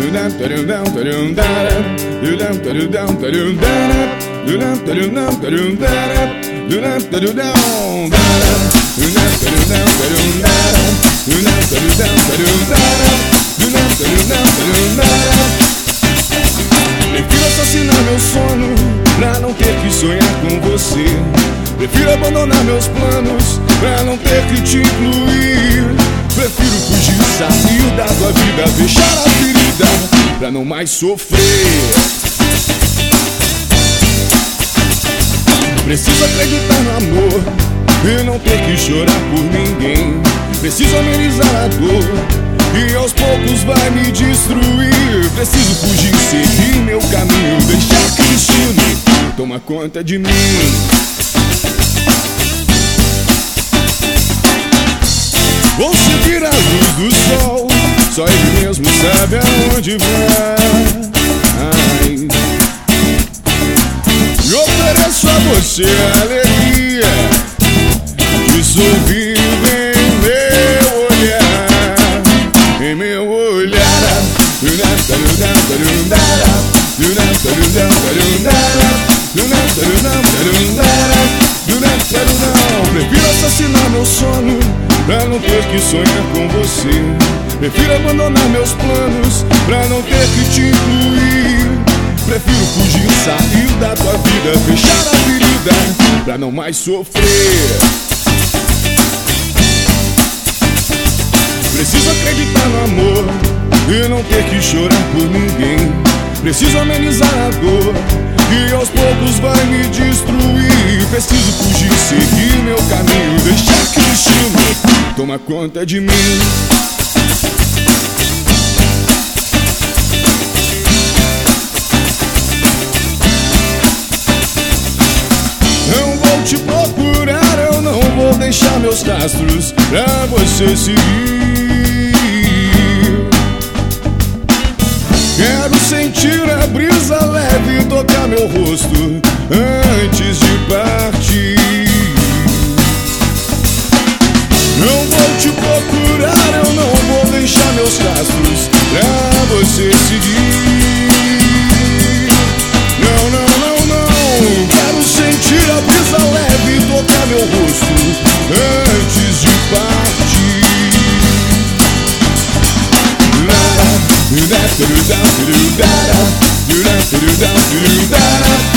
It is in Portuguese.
Prefiro assassinar meu sono pra não ter que sonhar com você. Prefiro abandonar meus planos pra não ter que te incluir. Prefiro fugir, sair da tua vida, fechar a ferida pra não mais sofrer. Preciso acreditar no amor e não ter que chorar por ninguém. Preciso amenizar a dor e aos poucos vai me destruir. Preciso fugir, seguir meu caminho, deixar que o destino toma conta de mim. Vou seguir a luz do sol, só ele mesmo sabe aonde vai. E ofereço a você a alegria de sorrir em meu olhar, em meu olhar. Prefiro assassinar meu sono pra não ter que sonhar com você. Prefiro abandonar meus planos pra não ter que te incluir. Prefiro fugir, sair da tua vida, fechar a ferida pra não mais sofrer. Preciso acreditar no amor e não ter que chorar por ninguém. Preciso amenizar a dor e aos poucos vai me destruir. Preciso fugir, seguir meu caminho, deixar que o destino toma conta de mim. Não vou te procurar, eu não vou deixar meus rastros pra você seguir. Quero sentir a brisa leve tocar meu rosto antes de partir. Não vou te procurar, eu não vou deixar meus rastros pra você seguir. Não, não, não, não. Quero sentir a brisa leve tocar meu rosto antes de partir. Da da da da da da da da da da da.